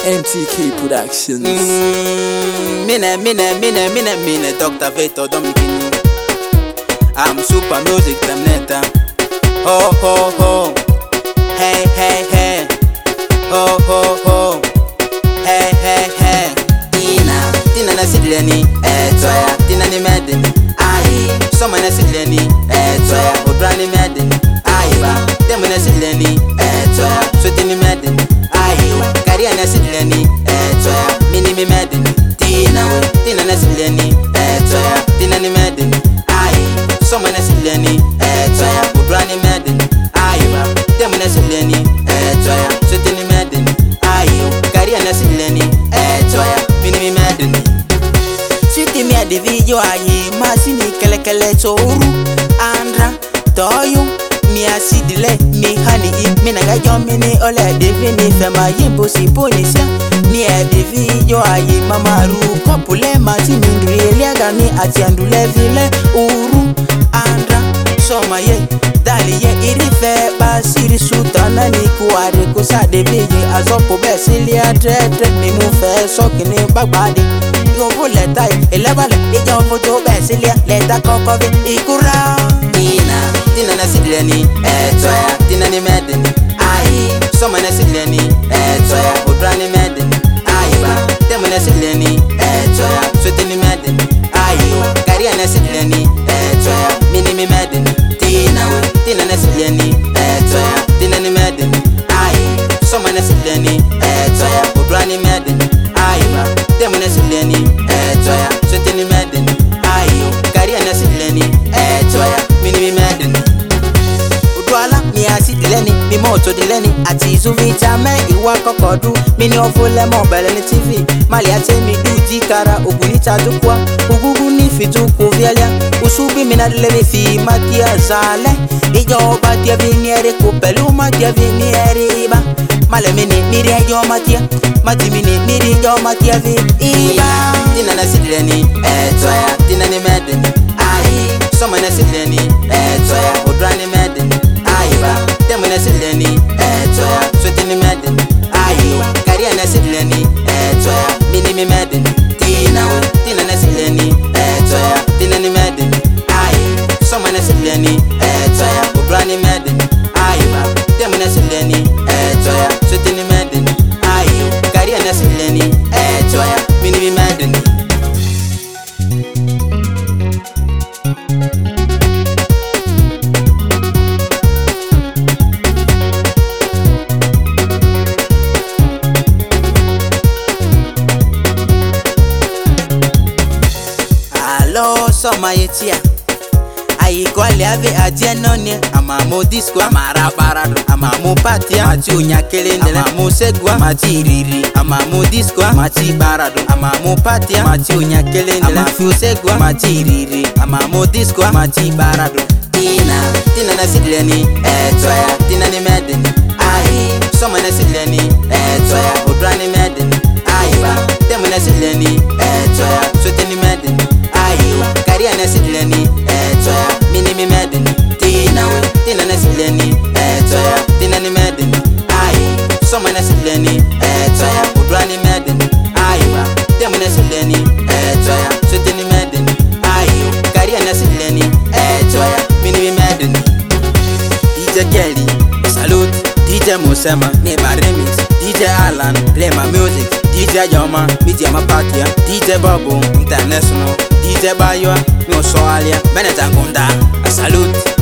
MTK Productions. Mine, Dr. Veto Domikini. I'm super music, them neta. Ho, ho, ho. Hey, hey, hey. Ho, ho, ho. Hey, hey, hey. Tina na sidleni, toya. Tina ni medeni, aye. Soma na sidleni, toya. Odrani medeni, aye ba. Demo na sidleni, toya. Soti ni medeni, aye. Karia na sidleni, toya. Mini mi medeni, Tina na sidleni, toya. Tina ni medeni, aye. Soma na sidleni, toya. Odrani medeni, aye ba. Demo na sidleni, toya. Soti ni medeni, aye. Karia na sidleni, toya. Mini mi medeni. Sweetie me a video aye, masini kele toru andra toyu me a sidile me honey me na ga jo me ni ole devini fema yimbo si ponisia me a video aye mama ru kopule mati mindri lega ni ati andule vile uru andra soma ye dali ye irife basiri sutana ni kuare ko sa devie azopo besilia dread ni mu fe sokini bagbade yo vole tai elebale eja foto besilia leta kokovi ikura Tina na sidleni toya Tina ni medeni ai soma na sidleni toya odrani medeni ai ba demo na sidleni toya soti ni medeni ai karia na sidleni toya mini mi medeni Tina na sidleni toya Tina ni medeni ai soma na sidleni toya odrani medeni ai ba demo na sidleni toya soti ni medeni ai karia na sidleni toya mini mi medeni Udwala mi asidileni mi moto dileni ati zuvita me iwa kokodu mini ofule mobile ni TV mali ate mi duji kara ogunita tukwa ugugu ni fitu kuvialia usubi mina dileni fi matia zale ijo batia viniere kupelu matia viniere iba male mini miri ejo matia mati mini miri ejo matia vi iba Tina na sidileni toya Tina ni medeni ai soma na sidleni toya odrani medeni ai ba demo na sidleni toya soti ni medeni ai karia na sidleni toya mini mi medeni Tina na sidleni toya Tina ni medeni ai soma na sidleni toya odrani medeni ai ba demo na sidleni toya soti ni medeni ai karia na sidleni toya mini mi medeni Hello, soma yetia ayi kwale ave adienonie amamo disco amara barado amamo patia mati unyakele ndele amamo segwa mati riri amamo disco mati barado amamo patia mati unyakele ndele amafu segwa mati riri amamo disco mati barado Tina na sidleni toya Tina ni medeni ai soma na sidleni toya odrani medeni ai ba demo na sidleni toya soti ni medeni ai karia na sidleni toya mini mi medeni Tina na sidleni toya Tina ni medeni ai soma na sidleni toya odrani medeni ai ba demo na sidleni toya soti ni medeni ai karia na sidleni toya mini mi medeni DJ Kelly salute DJ Mosema Neba remix DJ Alan play my music DJ Joma media my party DJ Bobo international DJ Bayo mi osoalia Benetangunda salute